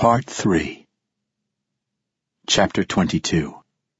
Part 3. Chapter 22.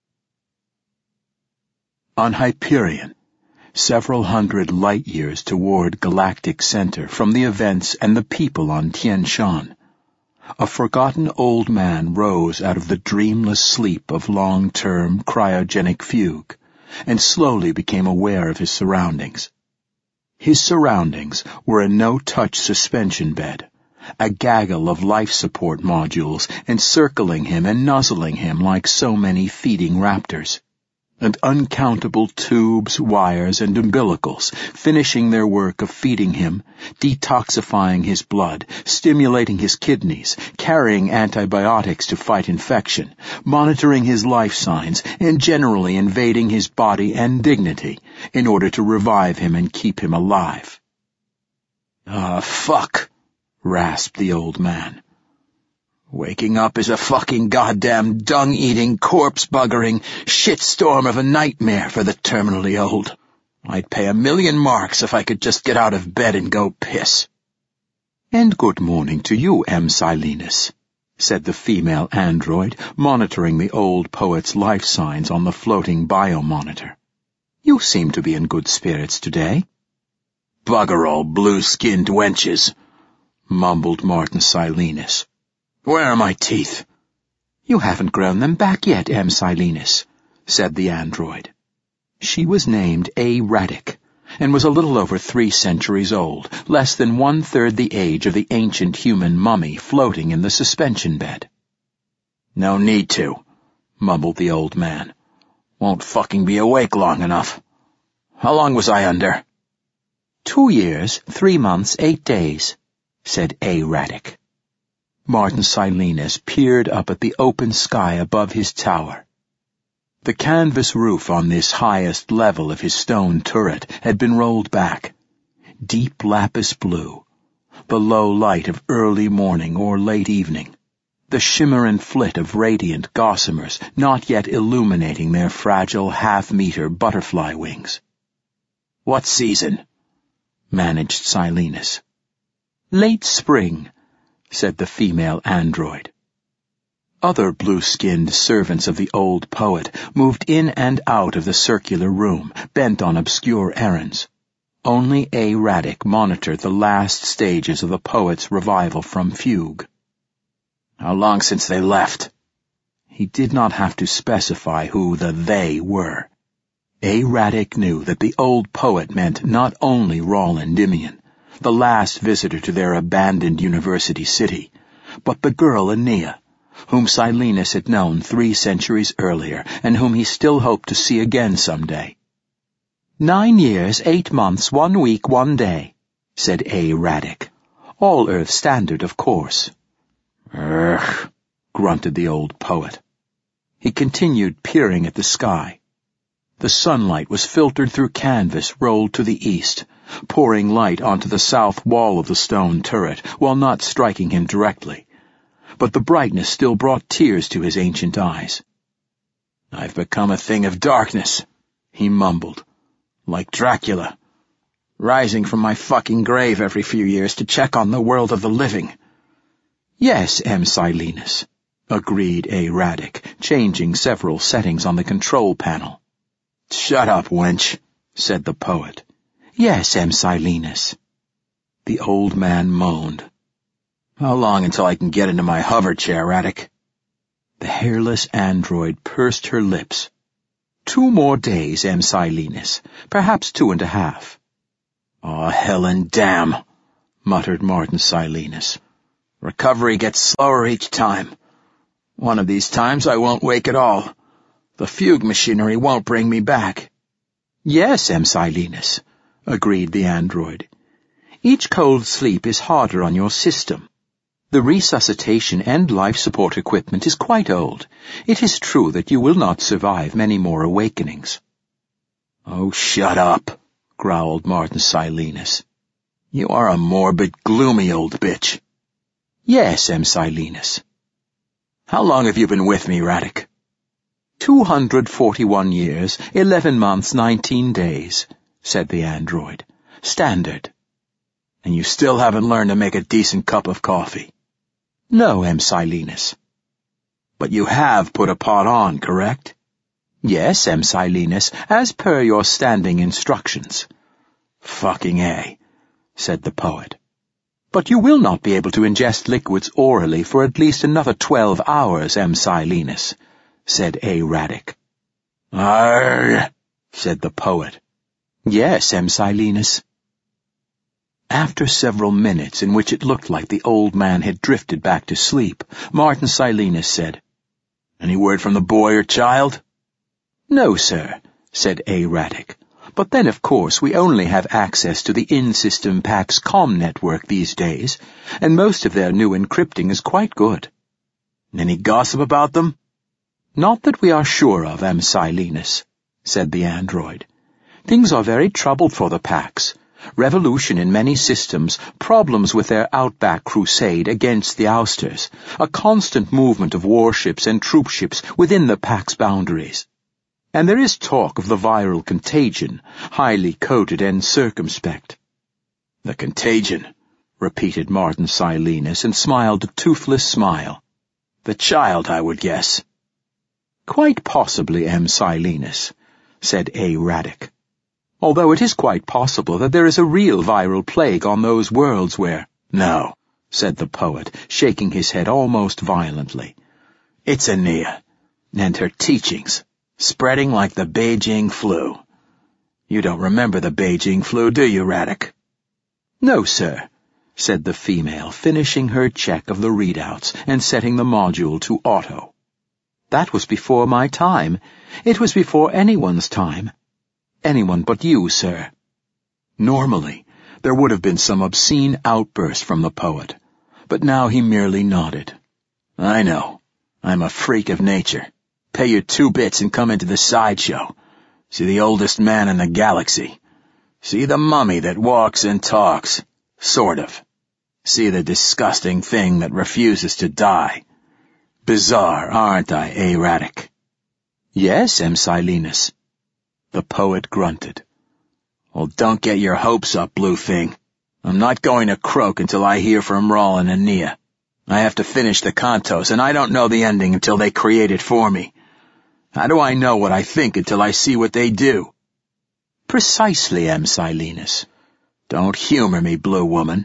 On Hyperion, several hundred light-years toward galactic center from the events and the people on Tien Shan, a forgotten old man rose out of the dreamless sleep of long-term cryogenic fugue and slowly became aware of his surroundings. His surroundings were a no-touch suspension bed, a gaggle of life support modules encircling him and nuzzling him like so many feeding raptors, and uncountable tubes, wires, and umbilicals finishing their work of feeding him, detoxifying his blood, stimulating his kidneys, carrying antibiotics to fight infection, monitoring his life signs, and generally invading his body and dignity in order to revive him and keep him alive. Fuck, rasped the old man. Waking up is a fucking goddamn dung-eating, corpse-buggering shitstorm of a nightmare for the terminally old. I'd pay 1,000,000 marks if I could just get out of bed and go piss. And good morning to you, M. Silenus, said the female android, monitoring the old poet's life signs on the floating biomonitor. You seem to be in good spirits today. Bugger all blue-skinned wenches, mumbled Martin Silenus. Where are my teeth? You haven't grown them back yet, M. Silenus, said the android. She was named A. Radic, and was a little over 3 centuries old, less than 1/3 the age of the ancient human mummy floating in the suspension bed. No need to, mumbled the old man. Won't fucking be awake long enough. How long was I under? 2 years, 3 months, 8 days, said A. Radic. Martin Silenus peered up at the open sky above his tower. The canvas roof on this highest level of his stone turret had been rolled back, deep lapis blue, the low light of early morning or late evening, the shimmer and flit of radiant gossamers not yet illuminating their fragile half-meter butterfly wings. What season? Managed Silenus. Late spring, said the female android. Other blue-skinned servants of the old poet moved in and out of the circular room, bent on obscure errands. Only A. Radic monitored the last stages of the poet's revival from fugue. How long since they left? He did not have to specify who the they were. A. Radic knew that the old poet meant not only Rawl Endymion, the last visitor to their abandoned university city, but the girl Aeneas, whom Silenus had known 3 centuries earlier, and whom he still hoped to see again someday. 9 years, 8 months, 1 week, 1 day, said A. Radic. All Earth standard, of course. Urgh, grunted the old poet. He continued peering at the sky. The sunlight was filtered through canvas rolled to the east, pouring light onto the south wall of the stone turret while not striking him directly. But the brightness still brought tears to his ancient eyes. I've become a thing of darkness, he mumbled, like Dracula, rising from my fucking grave every few years to check on the world of the living. Yes, M. Silenus, agreed A. Radic, changing several settings on the control panel. Shut up, wench, said the poet. Yes, M. Silenus. The old man moaned. How long until I can get into my hover chair, Radic? The hairless android pursed her lips. 2 more days, M. Silenus. Perhaps 2.5. Aw, hell and damn, muttered Martin Silenus. Recovery gets slower each time. One of these times I won't wake at all. The fugue machinery won't bring me back. Yes, M. Silenus, agreed the android. Each cold sleep is harder on your system. The resuscitation and life support equipment is quite old. It is true that you will not survive many more awakenings. Oh, shut up, growled Martin Silenus. You are a morbid, gloomy old bitch. Yes, M. Silenus. How long have you been with me, Radic? 241 years, 11 months, 19 days, said the android. Standard. And you still haven't learned to make a decent cup of coffee. No, M. Silenus. But you have put a pot on, correct? Yes, M. Silenus, as per your standing instructions. Fucking A, said the poet. But you will not be able to ingest liquids orally for at least another 12 hours, M. Silenus, said A. Radic. Arr, said the poet. Yes, M. Silenus. After several minutes in which it looked like the old man had drifted back to sleep, Martin Silenus said, Any word from the boy or child? No, sir, said A. Radic. But then, of course, we only have access to the in-system PAX comm network these days, and most of their new encrypting is quite good. Any gossip about them? Not that we are sure of, M. Silenus, said the android. Things are very troubled for the PAX. Revolution in many systems, problems with their outback crusade against the ousters, a constant movement of warships and troopships within the PAX boundaries. And there is talk of the viral contagion, highly coded and circumspect. The contagion, repeated Martin Silenus, and smiled a toothless smile. The child, I would guess. Quite possibly, M. Silenus, said A. Radic. Although it is quite possible that there is a real viral plague on those worlds where— No, said the poet, shaking his head almost violently. It's Aeneas, and her teachings, spreading like the Beijing flu. You don't remember the Beijing flu, do you, Radic? No, sir, said the female, finishing her check of the readouts and setting the module to auto. That was before my time. It was before anyone's time. Anyone but you, sir. Normally, there would have been some obscene outburst from the poet, but now he merely nodded. I know. I'm a freak of nature. Pay your 2 bits and come into the sideshow. See the oldest man in the galaxy. See the mummy that walks and talks. Sort of. See the disgusting thing that refuses to die. Bizarre, aren't I, A. Radic? Yes, M. Silenus. The poet grunted. Well, don't get your hopes up, blue thing. I'm not going to croak until I hear from Rawl and Aeneas. I have to finish the Kantos, and I don't know the ending until they create it for me. How do I know what I think until I see what they do? Precisely, M. Silenus. Don't humor me, blue woman.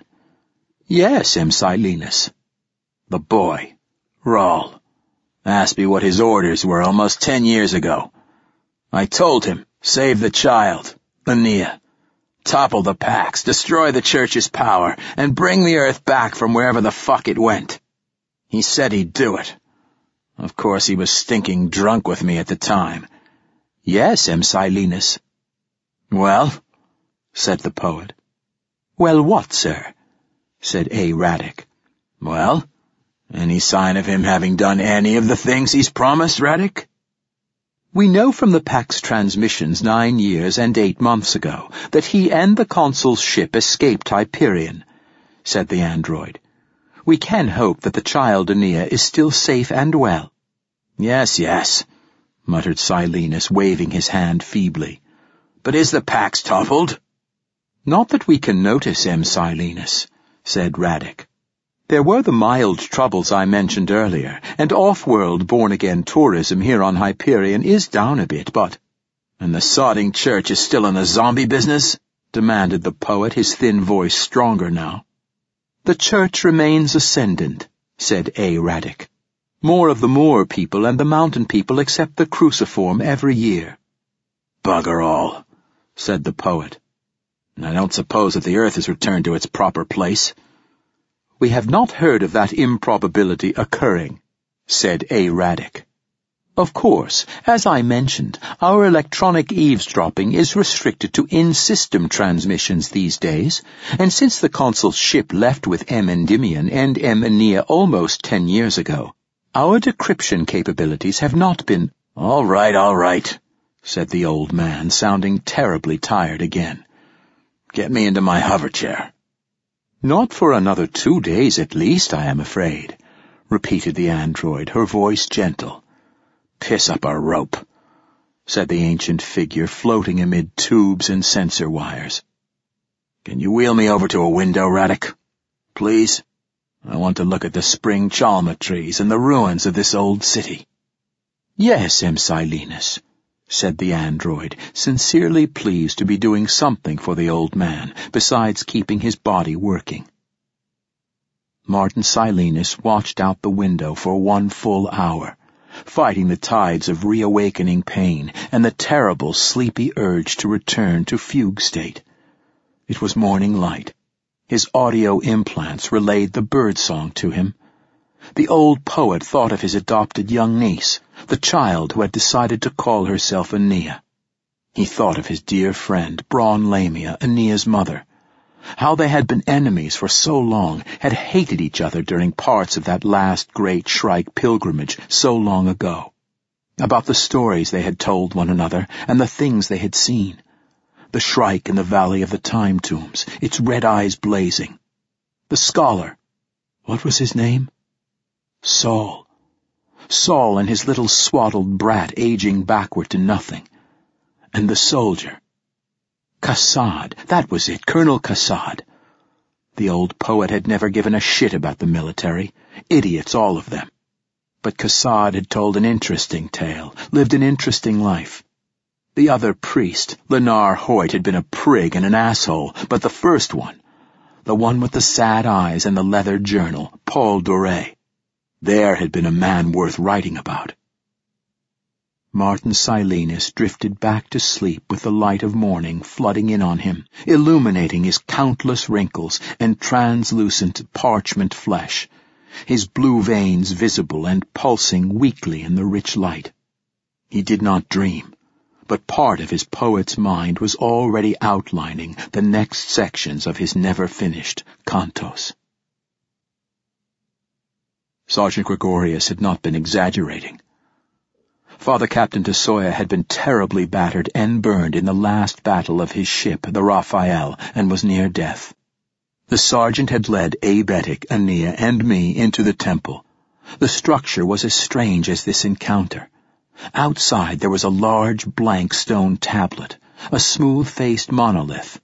Yes, M. Silenus. The boy, Rawl, asked me what his orders were almost 10 years ago. I told him, save the child, Aeneas. Topple the PAX, destroy the Church's power, and bring the Earth back from wherever the fuck it went. He said he'd do it. Of course, he was stinking drunk with me at the time. Yes, M. Silenus. Well, said the poet. Well, what, sir? Said A. Radic. Well, any sign of him having done any of the things he's promised, Radic? We know from the PAX transmissions 9 years and 8 months ago that he and the consul's ship escaped Hyperion, said the android. We can hope that the child Aeneas is still safe and well. Yes, yes, muttered Silenus, waving his hand feebly. But is the PAX toppled? Not that we can notice, M. Silenus, said Radic. There were the mild troubles I mentioned earlier, and off-world born-again tourism here on Hyperion is down a bit, but— And the sodding Church is still in the zombie business? Demanded the poet, his thin voice stronger now. The Church remains ascendant, said A. Radic. More of the Moor people and the mountain people accept the cruciform every year. Bugger all, said the poet. I don't suppose that the Earth has returned to its proper place. We have not heard of that improbability occurring, said A. Radic. Of course, as I mentioned, our electronic eavesdropping is restricted to in-system transmissions these days, and since the consul's ship left with M. Endymion and M. Aeneas almost 10 years ago, our decryption capabilities have not been— All right, said the old man, sounding terribly tired again. Get me into my hover chair. Not for another 2 days at least, I am afraid, repeated the android, her voice gentle. Piss up a rope, said the ancient figure, floating amid tubes and sensor wires. Can you wheel me over to a window, Radic? Please? I want to look at the spring chalma trees and the ruins of this old city." "Yes, M. Silenus," said the android, sincerely pleased to be doing something for the old man, besides keeping his body working. Martin Silenus watched out the window for 1 full hour, fighting the tides of reawakening pain and the terrible sleepy urge to return to fugue state. It was morning light. His audio implants relayed the birdsong to him. The old poet thought of his adopted young niece, the child who had decided to call herself Aeneas. He thought of his dear friend, Braun Lamia, Aeneas' mother. How they had been enemies for so long, had hated each other during parts of that last great Shrike pilgrimage so long ago. About the stories they had told one another and the things they had seen. The Shrike in the Valley of the Time Tombs, its red eyes blazing. The scholar. What was his name? Saul. Saul and his little swaddled brat aging backward to nothing. And the soldier. Kassad, that was it, Colonel Kassad. The old poet had never given a shit about the military. Idiots, all of them. But Kassad had told an interesting tale, lived an interesting life. The other priest, Lenar Hoyt, had been a prig and an asshole, but the first one, the one with the sad eyes and the leather journal, Paul Doré, there had been a man worth writing about. Martin Silenus drifted back to sleep with the light of morning flooding in on him, illuminating his countless wrinkles and translucent parchment flesh, his blue veins visible and pulsing weakly in the rich light. He did not dream, but part of his poet's mind was already outlining the next sections of his never-finished cantos. Sergeant Gregorius had not been exaggerating. Father Captain Desoya had been terribly battered and burned in the last battle of his ship, the Raphael, and was near death. The sergeant had led Abetic, Aeneas, and me into the temple. The structure was as strange as this encounter. Outside there was a large blank stone tablet, a smooth-faced monolith.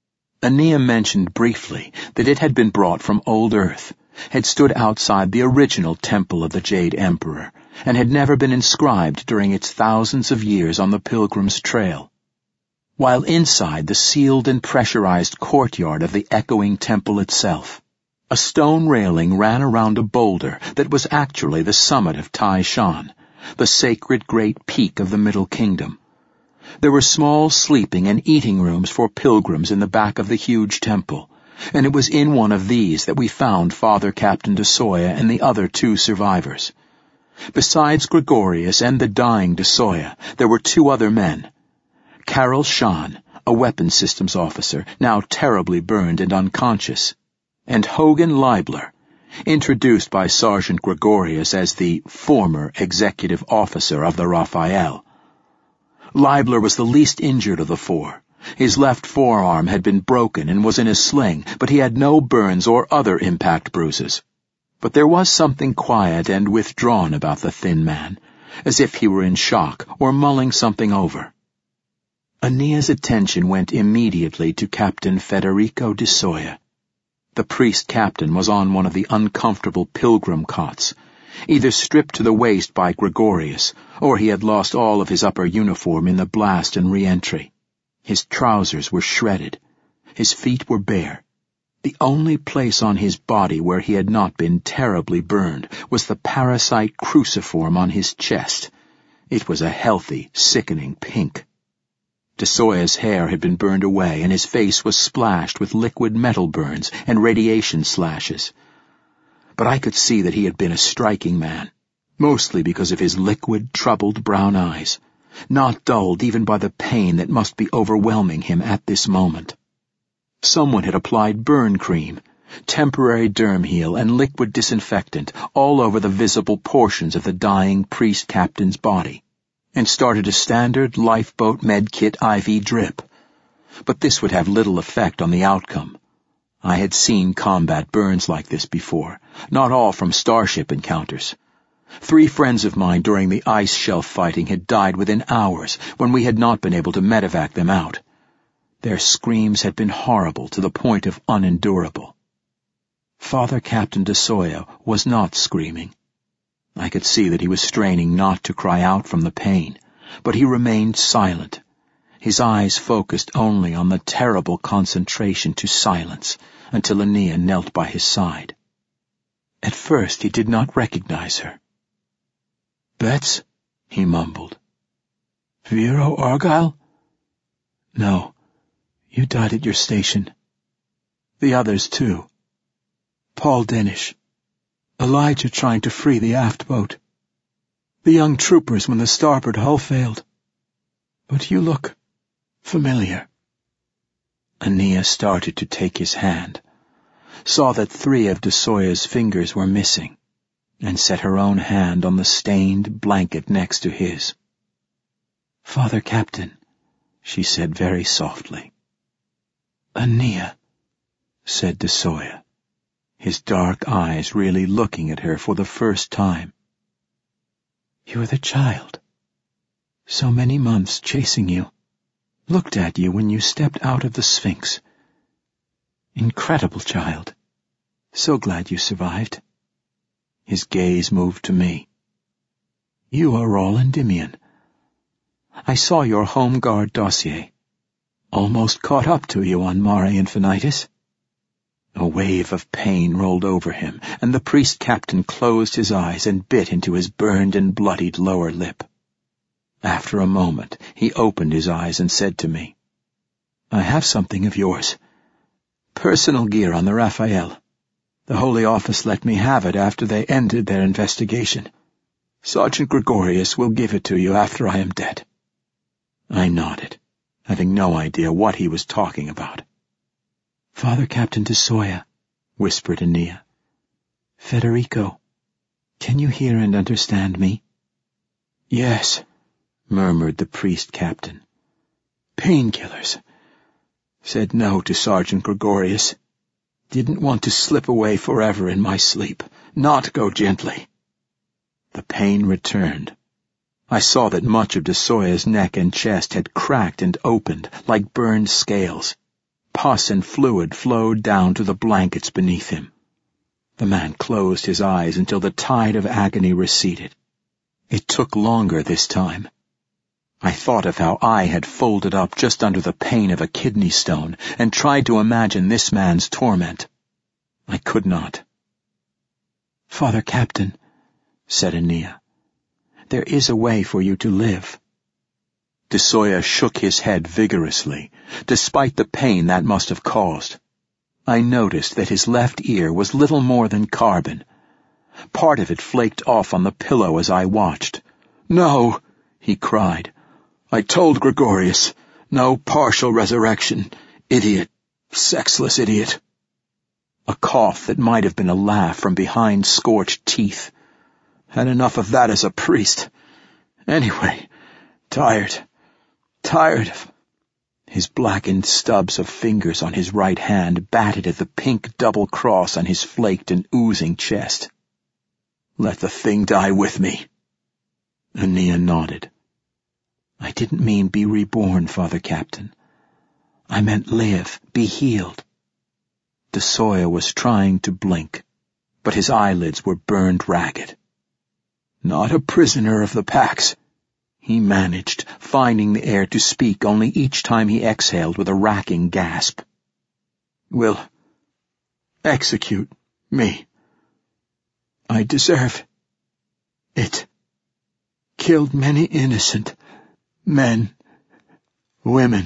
Aeneas mentioned briefly that it had been brought from old Earth, had stood outside the original Temple of the Jade Emperor, and had never been inscribed during its thousands of years on the Pilgrim's Trail. While inside the sealed and pressurized courtyard of the echoing temple itself, a stone railing ran around a boulder that was actually the summit of Tai Shan, the sacred great peak of the Middle Kingdom. There were small sleeping and eating rooms for pilgrims in the back of the huge temple, and it was in one of these that we found Father Captain Desoya and the other 2 survivors. Besides Gregorius and the dying Desoya, there were 2 other men. Carol Shan, a weapons systems officer, now terribly burned and unconscious, and Hogan Leibler, introduced by Sergeant Gregorius as the former executive officer of the Raphael. Leibler was the least injured of the 4. His left forearm had been broken and was in a sling, but he had no burns or other impact bruises. But there was something quiet and withdrawn about the thin man, as if he were in shock or mulling something over. Aeneas' attention went immediately to Captain Federico Desoya. The priest captain was on one of the uncomfortable pilgrim cots, either stripped to the waist by Gregorius, or he had lost all of his upper uniform in the blast and re-entry. His trousers were shredded. His feet were bare. The only place on his body where he had not been terribly burned was the parasite cruciform on his chest. It was a healthy, sickening pink. Desoya's hair had been burned away, and his face was splashed with liquid metal burns and radiation slashes. But I could see that he had been a striking man, mostly because of his liquid, troubled brown eyes, not dulled even by the pain that must be overwhelming him at this moment. Someone had applied burn cream, temporary derm heal, and liquid disinfectant all over the visible portions of the dying priest captain's body, and started a standard lifeboat medkit IV drip. But this would have little effect on the outcome. I had seen combat burns like this before, not all from starship encounters. 3 friends of mine during the ice shelf fighting had died within hours when we had not been able to medevac them out. Their screams had been horrible to the point of unendurable. Father Captain DeSoya was not screaming. I could see that he was straining not to cry out from the pain, but he remained silent, his eyes focused only on the terrible concentration to silence until Anea knelt by his side. At first he did not recognize her. "Betts?" he mumbled. "Vero Argyle?" "No, you died at your station. The others, too. Paul Denish. Elijah trying to free the aft boat. The young troopers when the starboard hull failed. But you look familiar." Anea started to take his hand, saw that 3 of DeSoya's fingers were missing, and set her own hand on the stained blanket next to his. "Father Captain," she said very softly. "Anea," said DeSoya, his dark eyes really looking at her for the first time. "You're the child. So many months chasing you. Looked at you when you stepped out of the Sphinx. Incredible child. So glad you survived." His gaze moved to me. "You are all Endymion. I saw your Home Guard dossier. Almost caught up to you on Mare Infinitus." A wave of pain rolled over him, and the priest captain closed his eyes and bit into his burned and bloodied lower lip. After a moment, he opened his eyes and said to me, "I have something of yours. Personal gear on the Raphael. The Holy Office let me have it after they ended their investigation. Sergeant Gregorius will give it to you after I am dead." I nodded, having no idea what he was talking about. "Father Captain DeSoya," whispered Anea. "Federico, can you hear and understand me?" "Yes," murmured the priest captain. "Painkillers. Said no to Sergeant Gregorius. Didn't want to slip away forever in my sleep. Not go gently." The pain returned. I saw that much of DeSoya's neck and chest had cracked and opened like burned scales. Pus and fluid flowed down to the blankets beneath him. The man closed his eyes until the tide of agony receded. It took longer this time. I thought of how I had folded up just under the pain of a kidney stone and tried to imagine this man's torment. I could not. "Father Captain," said Anea, "there is a way for you to live." DeSoya shook his head vigorously, despite the pain that must have caused. I noticed that his left ear was little more than carbon. Part of it flaked off on the pillow as I watched. "No," he cried. "I told Gregorius. No partial resurrection. Idiot. Sexless idiot." A cough that might have been a laugh from behind scorched teeth. Had enough of that as a priest. Anyway, tired of... His blackened stubs of fingers on his right hand batted at the pink double cross on his flaked and oozing chest. "Let the thing die with me." Anea nodded. "I didn't mean be reborn, Father Captain. I meant live, be healed." DeSoya was trying to blink, but his eyelids were burned ragged. "Not a prisoner of the Pax," he managed, finding the air to speak only each time he exhaled with a racking gasp. "Will execute me. I deserve it. Killed many innocent men, women,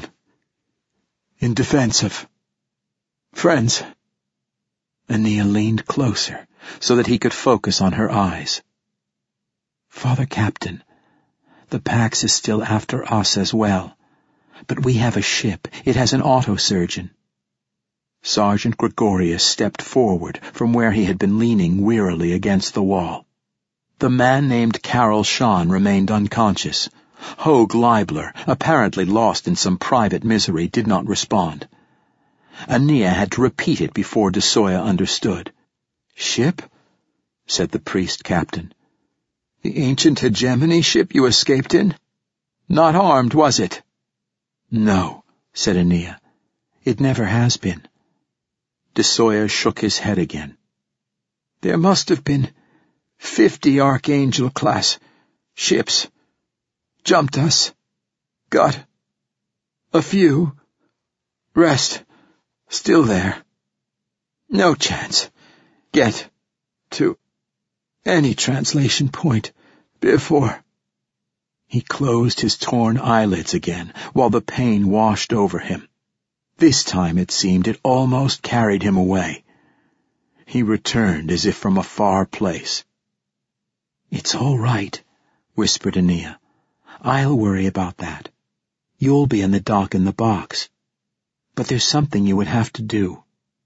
in defense of friends." Anea leaned closer so that he could focus on her eyes. "Father Captain, the Pax is still after us as well, but we have a ship. It has an autosurgeon." Sergeant Gregorius stepped forward from where he had been leaning wearily against the wall. The man named Carol Shawn remained unconscious. Hogue Leibler, apparently lost in some private misery, did not respond. Anea had to repeat it before DeSoya understood. "Ship?" said the priest captain. "The ancient hegemony ship you escaped in? Not armed, was it?" "No," said Anea. "It never has been." DeSoya shook his head again, There must have been 50 Archangel-class ships. Jumped us. Got a few. Rest still there. No chance. Get to any translation point before. He closed his torn eyelids again, while the pain washed over him. This time, it seemed, it almost carried him away. He returned as if from a far place. "It's all right," whispered Aeneas. "I'll worry about that. You'll be in the dock in the box. But there's something you would have to do."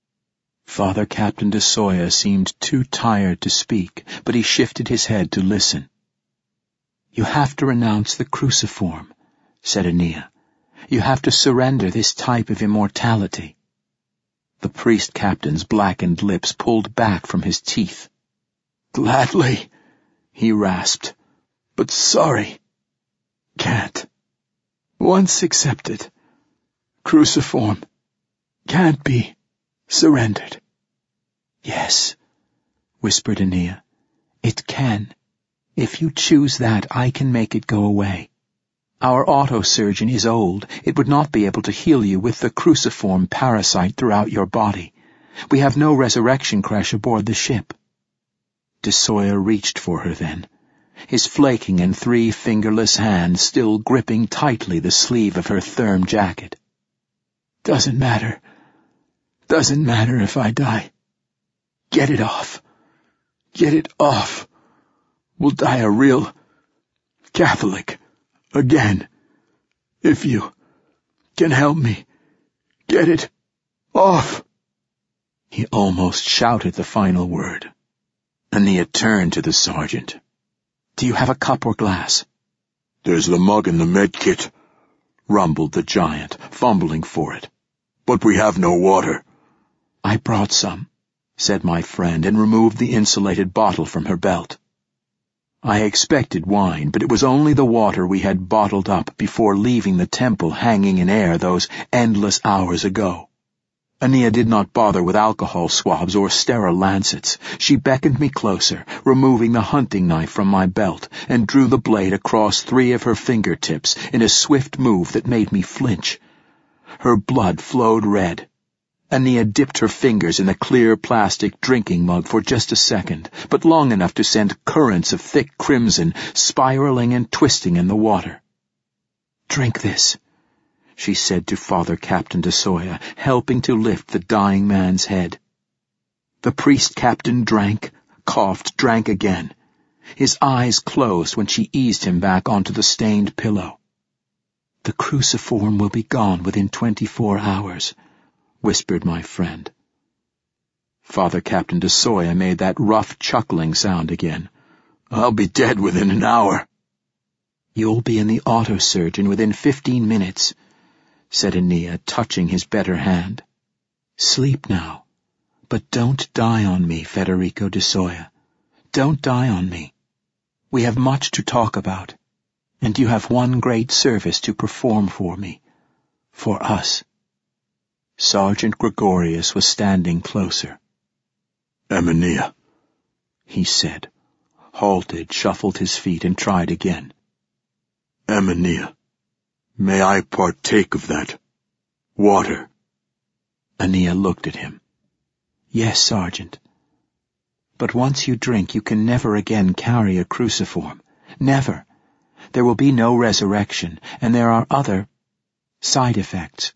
Father Captain de Soya seemed too tired to speak, but he shifted his head to listen. "You have to renounce the cruciform," said Aeneas. "You have to surrender this type of immortality." The priest captain's blackened lips pulled back from his teeth. "Gladly," he rasped, "but sorry. Can't. Once accepted. Cruciform can't be surrendered." "Yes," whispered Aeneas, "it can. If you choose that, I can make it go away. Our autosurgeon is old. It would not be able to heal you with the cruciform parasite throughout your body. We have no resurrection crash aboard the ship." De Soya reached for her then, his flaking and 3 fingerless hands still gripping tightly the sleeve of her therm jacket. "Doesn't matter. Doesn't matter if I die. Get it off. Get it off. We'll die a real Catholic again. If you can help me get it off." He almost shouted the final word. Aeneas turned to the sergeant. "Do you have a cup or glass?" "There's the mug in the med kit," rumbled the giant, fumbling for it. "But we have no water." "I brought some," said my friend, and removed the insulated bottle from her belt. I expected wine, but it was only the water we had bottled up before leaving the temple hanging in air those endless hours ago. Aeneas did not bother with alcohol swabs or sterile lancets. She beckoned me closer, removing the hunting knife from my belt, and drew the blade across 3 of her fingertips in a swift move that made me flinch. Her blood flowed red. Aeneas dipped her fingers in the clear plastic drinking mug for just a second, but long enough to send currents of thick crimson spiraling and twisting in the water. "Drink this," she said to Father Captain de Soya, helping to lift the dying man's head. The priest captain drank, coughed, drank again. His eyes closed when she eased him back onto the stained pillow. "The cruciform will be gone within 24 hours. Whispered my friend. Father Captain de Soya made that rough chuckling sound again. "I'll be dead within an hour." "You'll be in the autosurgeon within 15 minutes, said Aeneas, touching his better hand. "Sleep now, but don't die on me, Federico de Soya. Don't die on me. We have much to talk about, and you have one great service to perform for me, for us." Sergeant Gregorius was standing closer. "Aeneas," he said, halted, shuffled his feet, and tried again. "Aeneas, may I partake of that water?" Aeneas looked at him. "Yes, Sergeant. But once you drink, you can never again carry a cruciform. Never. There will be no resurrection, and there are other side effects."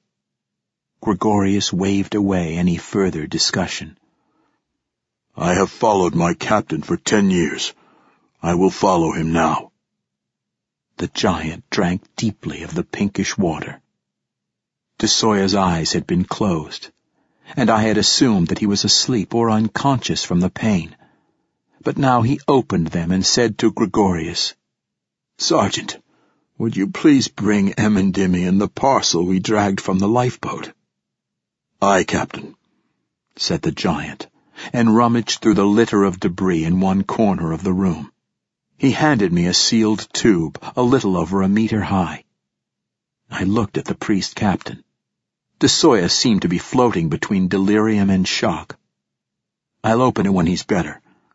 Gregorius waved away any further discussion. "I have followed my captain for 10 years. I will follow him now." The giant drank deeply of the pinkish water. De Soya's eyes had been closed, and I had assumed that he was asleep or unconscious from the pain. But now he opened them and said to Gregorius, "Sergeant, would you please bring Amendymion the parcel we dragged from the lifeboat?" "Aye, Captain," said the giant, and rummaged through the litter of debris in one corner of the room. He handed me a sealed tube, a little over a meter high. I looked at the priest captain. De Soya seemed to be floating between delirium and shock. "I'll open it when he's better,"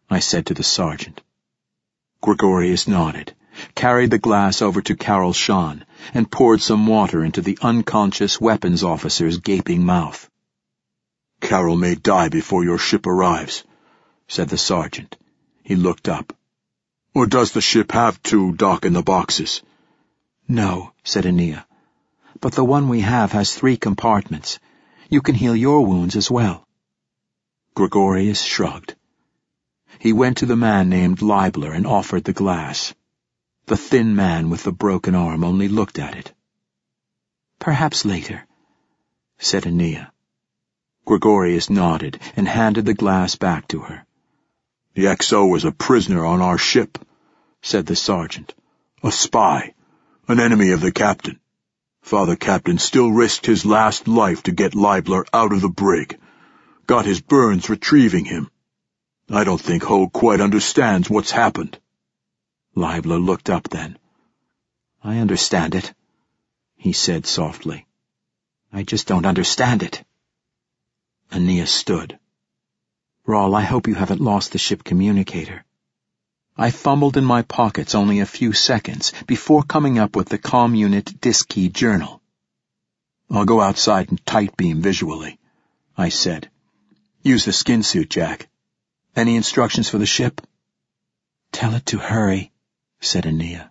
I said to the sergeant. Gregorius nodded, carried the glass over to Carol Shawn, and poured some water into the unconscious weapons officer's gaping mouth. "Carol may die before your ship arrives," said the sergeant. He looked up. "Or does the ship have 2 dock in the boxes?" "No," said Ania. "But the one we have has 3 compartments. You can heal your wounds as well." Gregorius shrugged. He went to the man named Leibler and offered the glass. The thin man with the broken arm only looked at it. "Perhaps later," said Ania. Gregorius nodded and handed the glass back to her. "The XO is a prisoner on our ship," said the sergeant. "A spy, an enemy of the captain. Father Captain still risked his last life to get Leibler out of the brig. Got his burns retrieving him. I don't think Ho quite understands what's happened." Leibler looked up then. "I understand it," he said softly. "I just don't understand it." Ania stood. "Rawl, I hope you haven't lost the ship communicator." I fumbled in my pockets only a few seconds before coming up with the comm unit disk key journal. "I'll go outside and tight beam visually," I said. "Use the skin suit, Jack. Any instructions for the ship?" "Tell it to hurry," said Ania.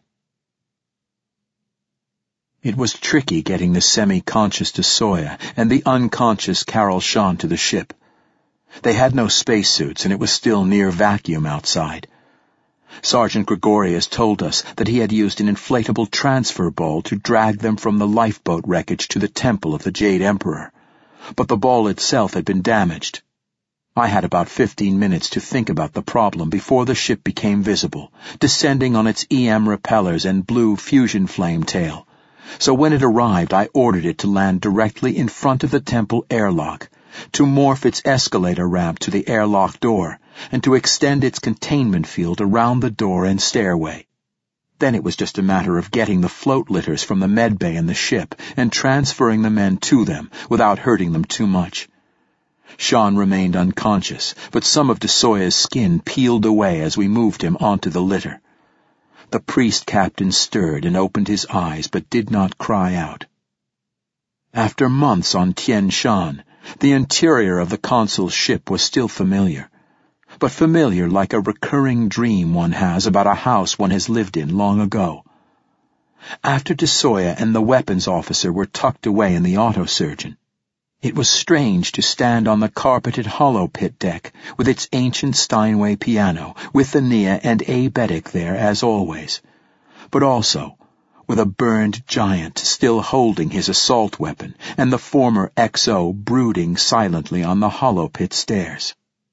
It was tricky getting the semi-conscious Desoya and the unconscious Carol Shawn to the ship. They had no spacesuits, and it was still near vacuum outside. Sergeant Gregorius told us that he had used an inflatable transfer ball to drag them from the lifeboat wreckage to the temple of the Jade Emperor, but the ball itself had been damaged. I had about 15 minutes to think about the problem before the ship became visible, descending on its EM repellers and blue fusion flame tail. So when it arrived, I ordered it to land directly in front of the temple airlock, to morph its escalator ramp to the airlock door, and to extend its containment field around the door and stairway. Then it was just a matter of getting the float litters from the medbay and the ship and transferring the men to them without hurting them too much. Shawn remained unconscious, but some of Desoya's skin peeled away as we moved him onto the litter. The priest captain stirred and opened his eyes, but did not cry out. After months on Tien Shan, the interior of the consul's ship was still familiar, but familiar like a recurring dream one has about a house one has lived in long ago. After Desoya and the weapons officer were tucked away in the autosurgeon, it was strange to stand on the carpeted hollow pit deck with its ancient Steinway piano, with Ania and A. Beddick there as always, but also with a burned giant still holding his assault weapon and the former XO brooding silently on the hollow pit stairs.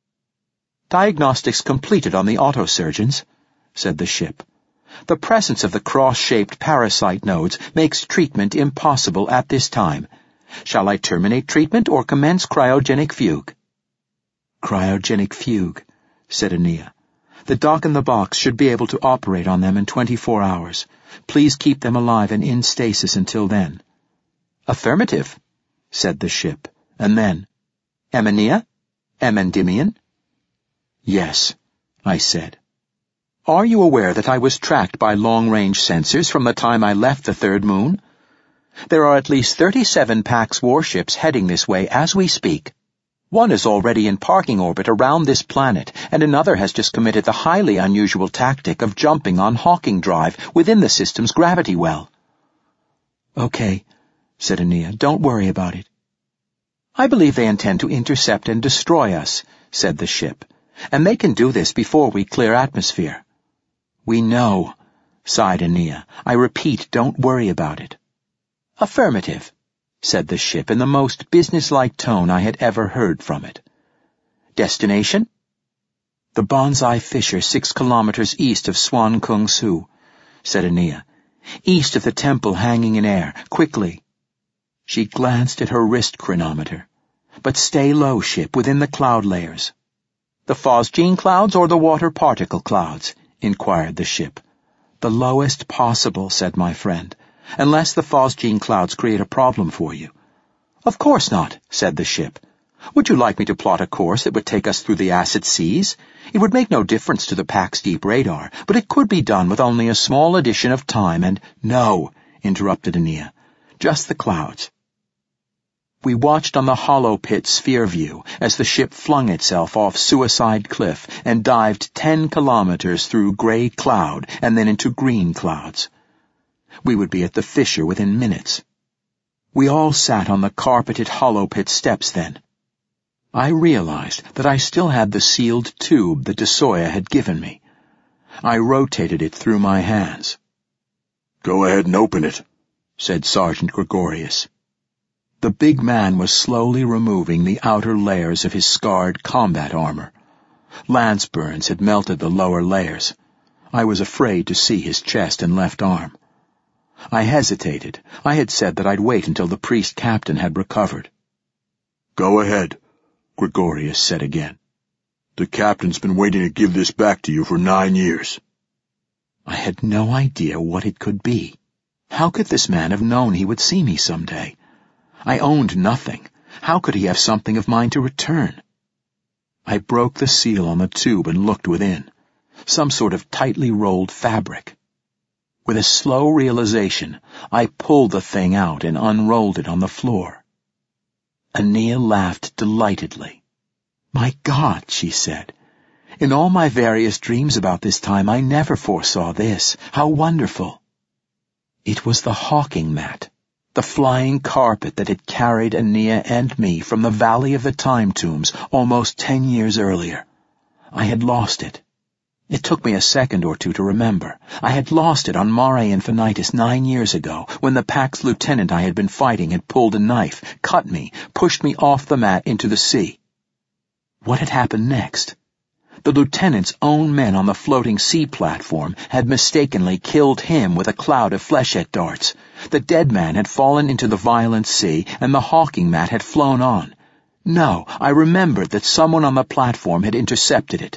"Diagnostics completed on the autosurgeons," said the ship. "The presence of the cross-shaped parasite nodes makes treatment impossible at this time. Shall I terminate treatment or commence cryogenic fugue?" "Cryogenic fugue," said Ania. "The dock in the box should be able to operate on them in 24 hours. Please keep them alive and in stasis until then." "Affirmative," said the ship, and then, "Ania? Endymion?" "Yes," I said. "Are you aware that I was tracked by long-range sensors from the time I left the third moon? There are at least 37 Pax warships heading this way as we speak. One is already in parking orbit around this planet, and another has just committed the highly unusual tactic of jumping on Hawking Drive within the system's gravity well." "Okay," said Ania. "Don't worry about it." "I believe they intend to intercept and destroy us," said the ship, "and they can do this before we clear atmosphere." "We know," sighed Ania. "I repeat, don't worry about it." "Affirmative," said the ship in the most businesslike tone I had ever heard from it. "Destination?" "The Bonsai Fisher 6 kilometers east of Swan Kung Su," said Ania. "East of the temple hanging in air. Quickly." She glanced at her wrist chronometer. "But stay low, ship, within the cloud layers." "The phosgene clouds or the water particle clouds?" inquired the ship. "The lowest possible," said my friend, "unless the phosgene clouds create a problem for you." "Of course not," said the ship. Would you like me to plot a course that would take us through the acid seas? It would make no difference to the Pax Deep radar, but it could be done with only a small addition of time and—" "No," interrupted Aeneas. "Just the clouds." We watched on the hollow pit sphere view as the ship flung itself off Suicide Cliff and dived 10 kilometers through gray cloud and then into green clouds. We would be at the fissure within minutes. We all sat on the carpeted hollow pit steps then. I realized that I still had the sealed tube that DeSoya had given me. I rotated it through my hands. "Go ahead and open it," said Sergeant Gregorius. The big man was slowly removing the outer layers of his scarred combat armor. Lance burns had melted the lower layers. I was afraid to see his chest and left arm. I hesitated. I had said that I'd wait until the priest captain had recovered. "Go ahead," Gregorius said again. "The captain's been waiting to give this back to you for 9 years. I had no idea what it could be. How could this man have known he would see me someday? I owned nothing. How could he have something of mine to return? I broke the seal on the tube and looked within. Some sort of tightly rolled fabric. With a slow realization, I pulled the thing out and unrolled it on the floor. Aeneas laughed delightedly. "My God," she said. "In all my various dreams about this time, I never foresaw this. How wonderful!" It was the hawking mat, the flying carpet that had carried Aeneas and me from the Valley of the Time Tombs almost 10 years earlier. I had lost it. It took me a second or two to remember. I had lost it on Mare Infinitus 9 years ago, when the Pax lieutenant I had been fighting had pulled a knife, cut me, pushed me off the mat into the sea. What had happened next? The lieutenant's own men on the floating sea platform had mistakenly killed him with a cloud of flechette darts. The dead man had fallen into the violent sea, and the hawking mat had flown on. No, I remembered that someone on the platform had intercepted it.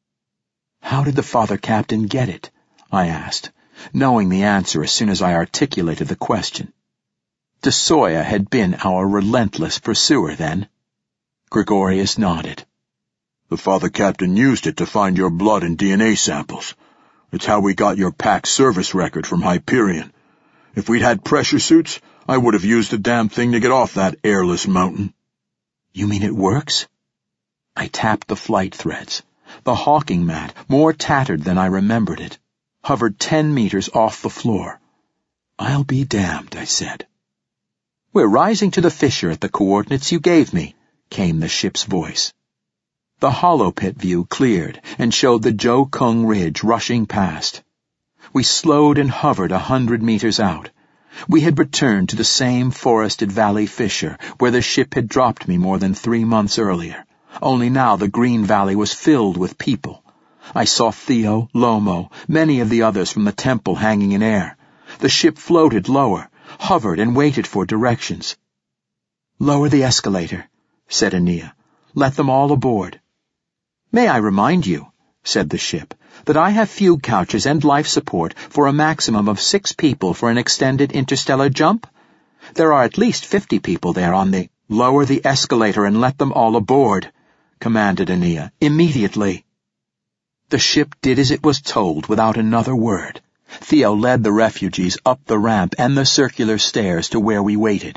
"How did the Father Captain get it?" I asked, knowing the answer as soon as I articulated the question. DeSoya had been our relentless pursuer, then. Gregorius nodded. "The Father Captain used it to find your blood and DNA samples. It's how we got your Pax service record from Hyperion. If we'd had pressure suits, I would have used the damn thing to get off that airless mountain." "You mean it works?" I tapped the flight threads. The hawking mat, more tattered than I remembered it, hovered 10 meters off the floor. "I'll be damned," I said. "We're rising to the fissure at the coordinates you gave me," came the ship's voice. The hollow pit view cleared and showed the Jo Kung Ridge rushing past. We slowed and hovered 100 meters out. We had returned to the same forested valley fissure where the ship had dropped me more than 3 months earlier. Only now the green valley was filled with people. I saw Theo, Lomo, many of the others from the temple hanging in air. The ship floated lower, hovered and waited for directions. "Lower the escalator," said Aeneas. "Let them all aboard." "May I remind you," said the ship, "that I have fugue couches and life support for a maximum of 6 people for an extended interstellar jump? There are at least 50 people there on the—" "Lower the escalator and let them all aboard," commanded Aeneas, "immediately." The ship did as it was told without another word. Theo led the refugees up the ramp and the circular stairs to where we waited.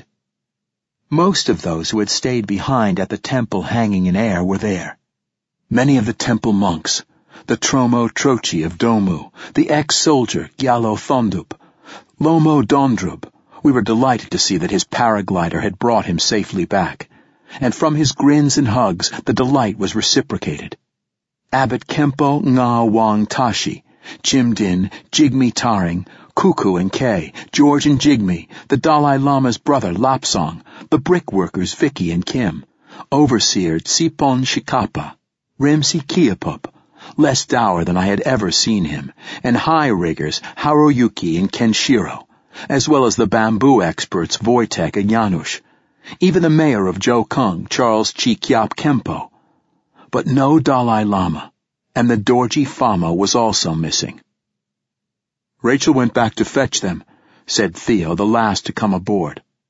Most of those who had stayed behind at the temple hanging in air were there. Many of the temple monks, the Tromo Trochi of Domu, the ex-soldier Gyalo Thondup, Lomo Dondrub. We were delighted to see that his paraglider had brought him safely back, and from his grins and hugs the delight was reciprocated. Abbot Kempo Nga Wang Tashi, Jimdin, Jigme Taring, Kuku and Kay, George and Jigme, the Dalai Lama's brother Lapsang, the brickworkers Vicky and Kim, Overseer Tsipon Shikapa, Rimsi Kiapup, less dour than I had ever seen him, and high riggers Haroyuki and Kenshiro, as well as the bamboo experts Wojtek and Janusz, even the mayor of Jo Kung, Charles Chi Kyap Kempo. But no Dalai Lama, and the Dorji Fama was also missing. "Rachel went back to fetch them," said Theo, the last to come aboard.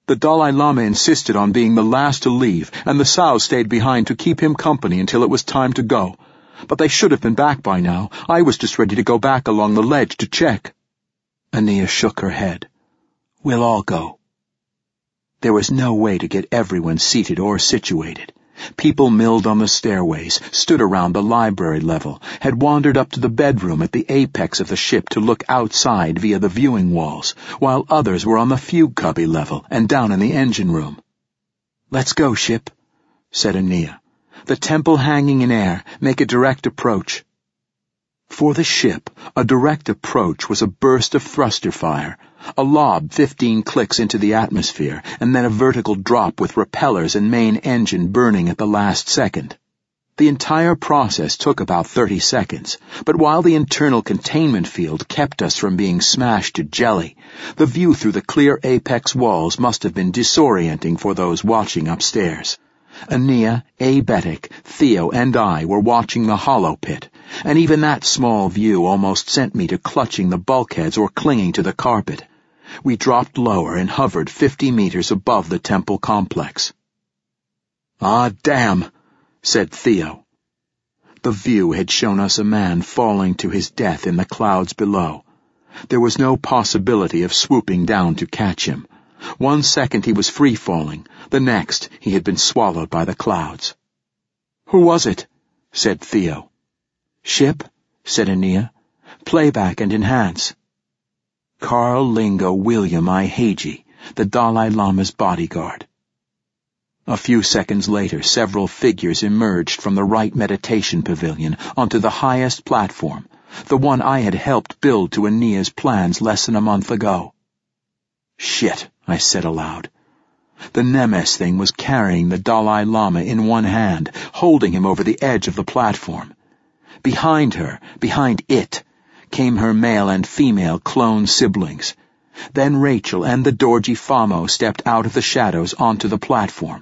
The Dalai Lama insisted on being the last to leave, and the Sao stayed behind to keep him company until it was time to go. But they should have been back by now. I was just ready to go back along the ledge to check. Ania shook her head. We'll all go. There was no way to get everyone seated or situated. People milled on the stairways, stood around the library level, had wandered up to the bedroom at the apex of the ship to look outside via the viewing walls, while others were on the fugue cubby level and down in the engine room. Let's go, ship, said Ania. The temple hanging in air, make a direct approach. For the ship, a direct approach was a burst of thruster fire, a lob 15 clicks into the atmosphere, and then a vertical drop with propellers and main engine burning at the last second. The entire process took about 30 seconds, but while the internal containment field kept us from being smashed to jelly, the view through the clear apex walls must have been disorienting for those watching upstairs. Ania, Aebetic, Theo, and I were watching the hollow pit, and even that small view almost sent me to clutching the bulkheads or clinging to the carpet. We dropped lower and hovered 50 meters above the temple complex. "Ah, damn," said Theo. The view had shown us a man falling to his death in the clouds below. There was no possibility of swooping down to catch him. 1 second he was free-falling, the next he had been swallowed by the clouds. "Who was it?" said Theo. "Ship," said Ania. "Playback and enhance." Carl Lingo William I. Hagee, the Dalai Lama's bodyguard. A few seconds later, several figures emerged from the right meditation pavilion onto the highest platform, the one I had helped build to Ania's plans less than a month ago. "Shit," I said aloud. The Nemes thing was carrying the Dalai Lama in one hand, holding him over the edge of the platform. Behind her, behind it, came her male and female clone siblings. Then Rachel and the Dorji Famo stepped out of the shadows onto the platform.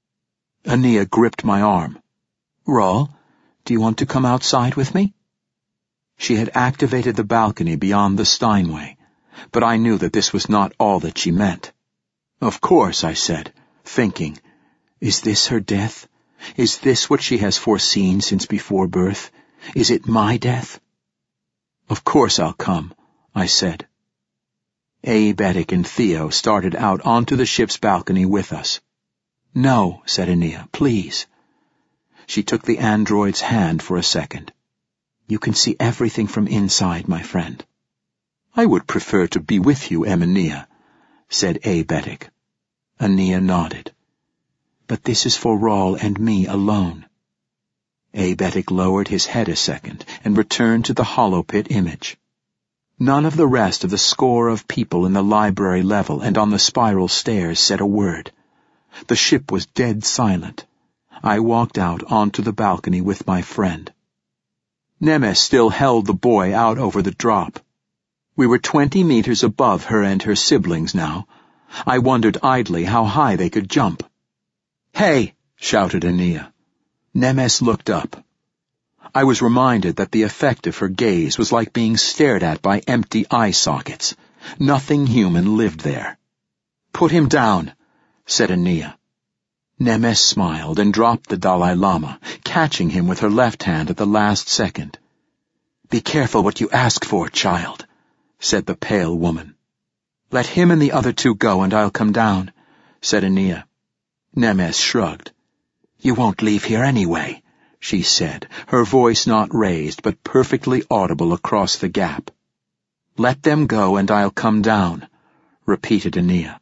Ania gripped my arm. "Rawl, do you want to come outside with me?" She had activated the balcony beyond the Steinway, but I knew that this was not all that she meant. "Of course," I said, thinking, is this her death? Is this what she has foreseen since before birth? Is it my death? "Of course I'll come," I said. Aebetic and Theo started out onto the ship's balcony with us. "No," said Ania, "please." She took the android's hand for a second. "You can see everything from inside, my friend." "I would prefer to be with you, Ania," said Aebetic. Ania nodded. "But this is for Rawl and me alone." Aebetic lowered his head a second and returned to the hollow pit image. None of the rest of the score of people in the library level and on the spiral stairs said a word. The ship was dead silent. I walked out onto the balcony with my friend. Nemes still held the boy out over the drop. We were 20 meters above her and her siblings now. I wondered idly how high they could jump. "Hey!" shouted Ania. Nemes looked up. I was reminded that the effect of her gaze was like being stared at by empty eye sockets. Nothing human lived there. "Put him down," said Ania. Nemes smiled and dropped the Dalai Lama, catching him with her left hand at the last second. "Be careful what you ask for, child," said the pale woman. "Let him and the other two go and I'll come down," said Ania. Nemes shrugged. "You won't leave here anyway," she said, her voice not raised but perfectly audible across the gap. "Let them go and I'll come down," repeated Ania.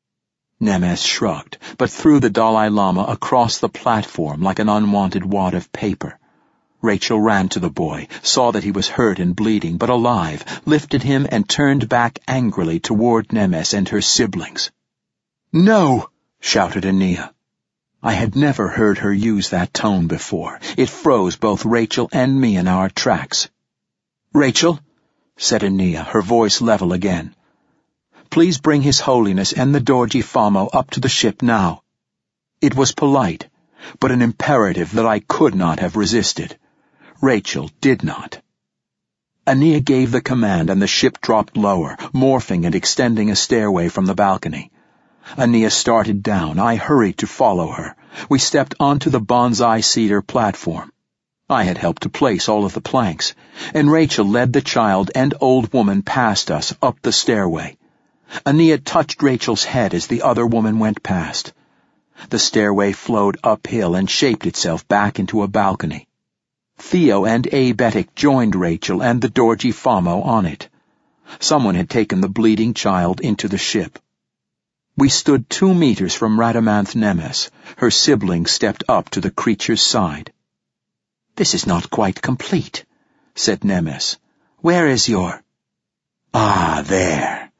Nemes shrugged, but threw the Dalai Lama across the platform like an unwanted wad of paper. Rachel ran to the boy, saw that he was hurt and bleeding, but alive, lifted him and turned back angrily toward Nemes and her siblings. "No!" shouted Ania. I had never heard her use that tone before. It froze both Rachel and me in our tracks. "Rachel," said Ania, her voice level again. "Please bring His Holiness and the Dorji Famo up to the ship now." It was polite, but an imperative that I could not have resisted. Rachel did not. Ania gave the command and the ship dropped lower, morphing and extending a stairway from the balcony. Ania started down. I hurried to follow her. We stepped onto the bonsai cedar platform. I had helped to place all of the planks, and Rachel led the child and old woman past us up the stairway. Ania touched Rachel's head as the other woman went past. The stairway flowed uphill and shaped itself back into a balcony. Theo and Abetic joined Rachel and the Dorji Famo on it. Someone had taken the bleeding child into the ship. We stood 2 meters from Radamanth Nemes. Her sibling stepped up to the creature's side. "This is not quite complete," said Nemes. "Where is your—" "Ah, there."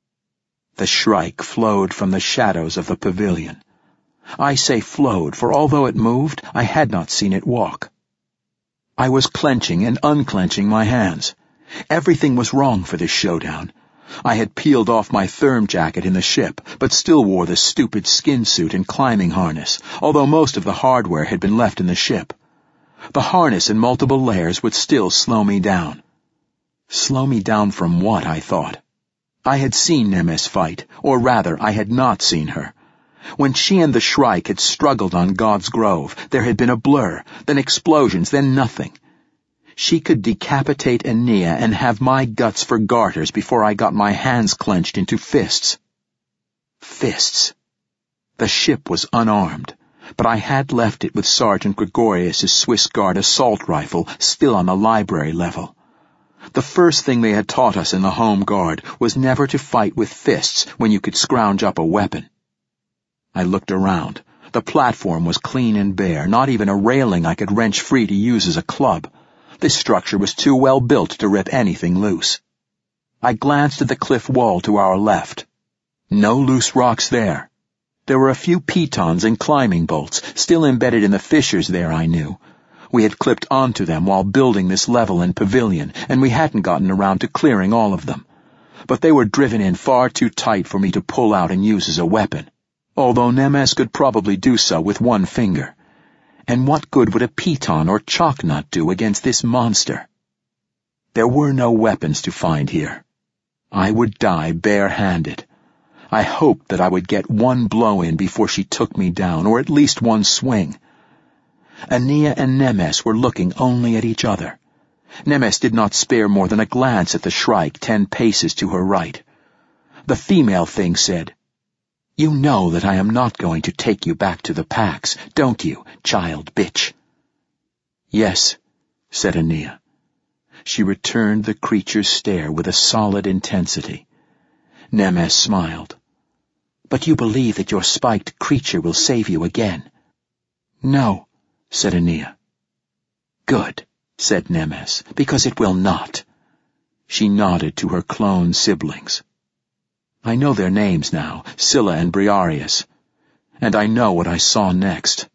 The Shrike flowed from the shadows of the pavilion. I say flowed, for although it moved, I had not seen it walk. I was clenching and unclenching my hands. Everything was wrong for this showdown. I had peeled off my therm jacket in the ship, but still wore the stupid skin suit and climbing harness, although most of the hardware had been left in the ship. The harness in multiple layers would still slow me down. Slow me down from what, I thought. I had seen Nemes fight, or rather, I had not seen her. When she and the Shrike had struggled on God's Grove, there had been a blur, then explosions, then nothing. She could decapitate Ania and have my guts for garters before I got my hands clenched into fists. Fists. The ship was unarmed, but I had left it with Sergeant Gregorius's Swiss Guard assault rifle still on the library level. The first thing they had taught us in the Home Guard was never to fight with fists when you could scrounge up a weapon. I looked around. The platform was clean and bare, not even a railing I could wrench free to use as a club. This structure was too well built to rip anything loose. I glanced at the cliff wall to our left. No loose rocks there. There were a few pitons and climbing bolts, still embedded in the fissures there, I knew. We had clipped onto them while building this level and pavilion, and we hadn't gotten around to clearing all of them. But they were driven in far too tight for me to pull out and use as a weapon, although Nemes could probably do so with one finger. And what good would a piton or chalk nut do against this monster? There were no weapons to find here. I would die bare-handed. I hoped that I would get one blow in before she took me down, or at least one swing. Ania and Nemes were looking only at each other. Nemes did not spare more than a glance at the Shrike 10 paces to her right. The female thing said, "You know that I am not going to take you back to the packs, don't you, child bitch?" "Yes," said Ania. She returned the creature's stare with a solid intensity. Nemes smiled. "But you believe that your spiked creature will save you again?" "No," said Ania. "Good," said Nemes, "because it will not." She nodded to her clone siblings. "I know their names now, Scylla and Briareus, and I know what I saw next."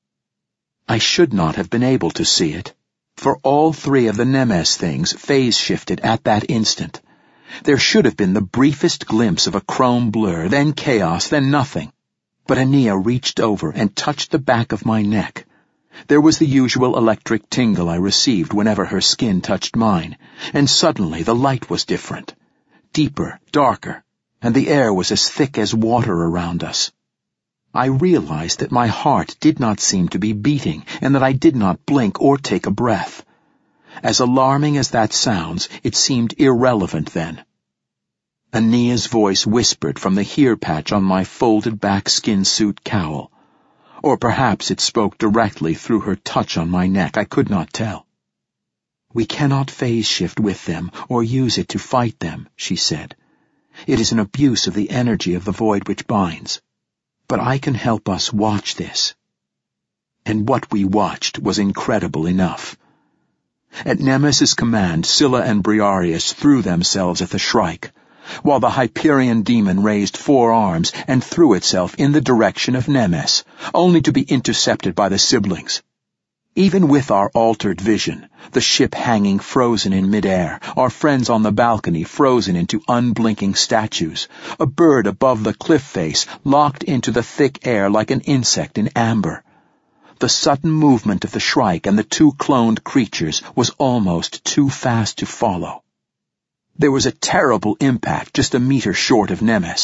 I should not have been able to see it, for all 3 of the Nemes things phase-shifted at that instant. There should have been the briefest glimpse of a chrome blur, then chaos, then nothing. But Ania reached over and touched the back of my neck. There was the usual electric tingle I received whenever her skin touched mine, and suddenly the light was different. Deeper, darker, and the air was as thick as water around us. I realized that my heart did not seem to be beating, and that I did not blink or take a breath. As alarming as that sounds, it seemed irrelevant then. Ania's voice whispered from the hear patch on my folded-back skin suit cowl. Or perhaps it spoke directly through her touch on my neck, I could not tell. "We cannot phase-shift with them or use it to fight them," she said. "It is an abuse of the energy of the void which binds. But I can help us watch this." And what we watched was incredible enough. At Nemes's command, Scylla and Briareus threw themselves at the Shrike, while the Hyperion demon raised 4 arms and threw itself in the direction of Nemes, only to be intercepted by the siblings. Even with our altered vision, the ship hanging frozen in midair, our friends on the balcony frozen into unblinking statues, a bird above the cliff face locked into the thick air like an insect in amber. The sudden movement of the Shrike and the 2 cloned creatures was almost too fast to follow. There was a terrible impact just a meter short of Nemes.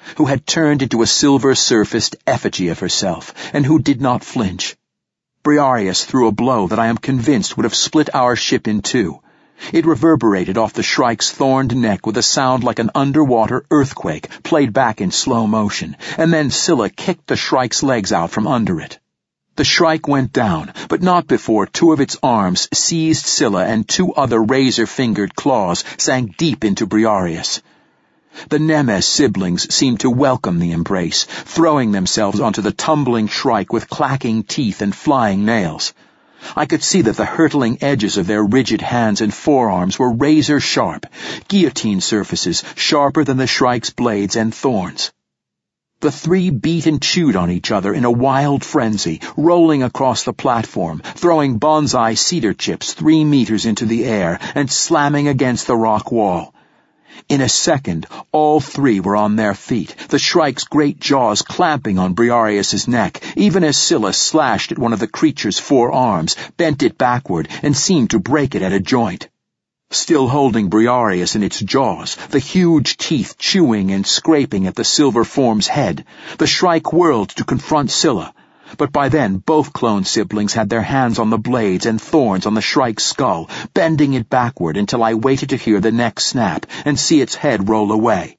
who had turned into a silver-surfaced effigy of herself, and who did not flinch. Briareus threw a blow that I am convinced would have split our ship in two. It reverberated off the Shrike's thorned neck with a sound like an underwater earthquake played back in slow motion, and then Scylla kicked the Shrike's legs out from under it. The Shrike went down, but not before two of its arms seized Scylla and two other razor-fingered claws sank deep into Briareus. The Nemes siblings seemed to welcome the embrace, throwing themselves onto the tumbling Shrike with clacking teeth and flying nails. I could see that the hurtling edges of their rigid hands and forearms were razor-sharp, guillotine surfaces sharper than the Shrike's blades and thorns. The three beat and chewed on each other in a wild frenzy, rolling across the platform, throwing bonsai cedar chips 3 meters into the air and slamming against the rock wall. In a second, all three were on their feet, the Shrike's great jaws clamping on Briareus's neck, even as Scylla slashed at one of the creature's 4 arms, bent it backward, and seemed to break it at a joint. Still holding Briareus in its jaws, the huge teeth chewing and scraping at the silver form's head, the Shrike whirled to confront Scylla. But by then both clone siblings had their hands on the blades and thorns on the Shrike's skull, bending it backward until I waited to hear the neck snap and see its head roll away.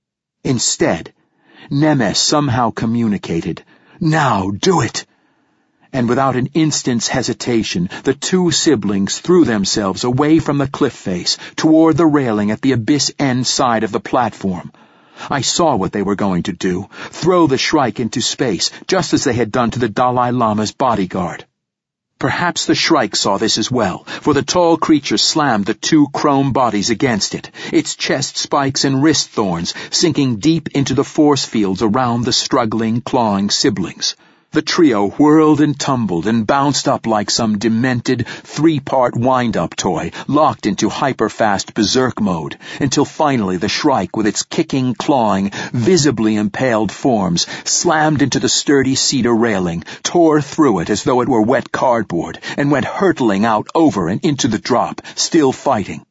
Instead, Nemes somehow communicated, "Now do it!" And without an instant's hesitation, the 2 siblings threw themselves away from the cliff face, toward the railing at the abyss end side of the platform. I saw what they were going to do, throw the Shrike into space, just as they had done to the Dalai Lama's bodyguard. Perhaps the Shrike saw this as well, for the tall creature slammed the 2 chrome bodies against it, its chest spikes and wrist thorns sinking deep into the force fields around the struggling, clawing siblings. The trio whirled and tumbled and bounced up like some demented 3-part wind-up toy, locked into hyper-fast berserk mode, until finally the Shrike, with its kicking, clawing, visibly impaled forms, slammed into the sturdy cedar railing, tore through it as though it were wet cardboard, and went hurtling out over and into the drop, still fighting.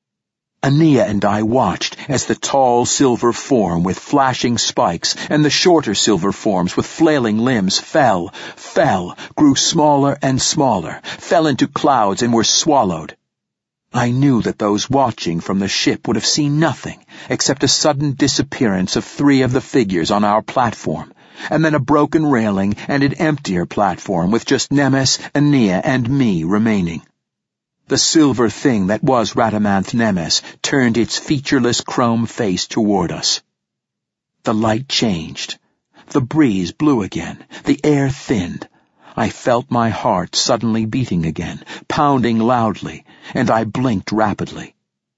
Aeneas and I watched as the tall silver form with flashing spikes and the shorter silver forms with flailing limbs fell, grew smaller and smaller, fell into clouds and were swallowed. I knew that those watching from the ship would have seen nothing except a sudden disappearance of 3 of the figures on our platform, and then a broken railing and an emptier platform with just Nemes, Aeneas, and me remaining. The silver thing that was Radamanth Nemes turned its featureless chrome face toward us. The light changed. The breeze blew again. The air thinned. I felt my heart suddenly beating again, pounding loudly, and I blinked rapidly.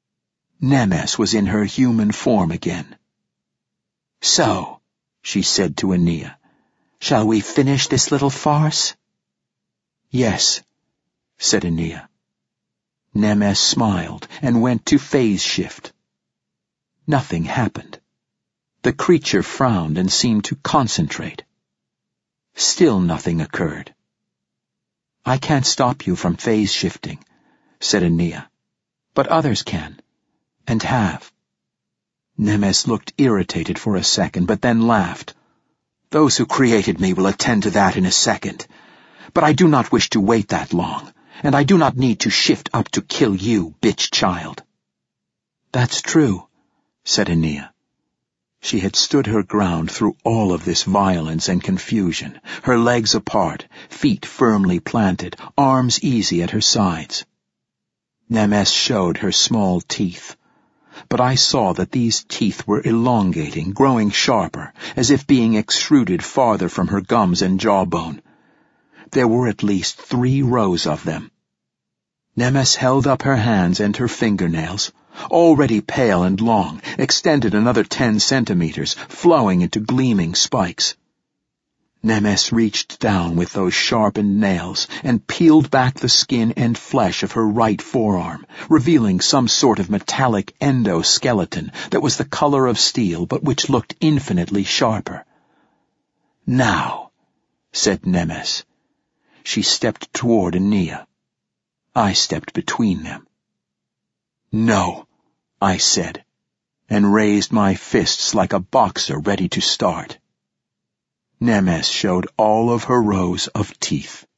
Nemes was in her human form again. "So," she said to Aeneas, "shall we finish this little farce?" "Yes," said Aeneas. Nemes smiled and went to phase shift. Nothing happened. The creature frowned and seemed to concentrate. Still nothing occurred. "I can't stop you from phase shifting," said Aeneas, "but others can, and have." Nemes looked irritated for a second, but then laughed. "Those who created me will attend to that in a second, but I do not wish to wait that long. And I do not need to shift up to kill you, bitch child." "That's true," said Aeneas. She had stood her ground through all of this violence and confusion, her legs apart, feet firmly planted, arms easy at her sides. Nemes showed her small teeth, but I saw that these teeth were elongating, growing sharper, as if being extruded farther from her gums and jawbone. There were at least 3 rows of them. Nemes held up her hands, and her fingernails, already pale and long, extended another 10 centimeters, flowing into gleaming spikes. Nemes reached down with those sharpened nails and peeled back the skin and flesh of her right forearm, revealing some sort of metallic endoskeleton that was the color of steel but which looked infinitely sharper. "Now," said Nemes. She stepped toward Aeneas. I stepped between them. "No," I said. and raised my fists like a boxer ready to start. Nemes showed all of her rows of teeth.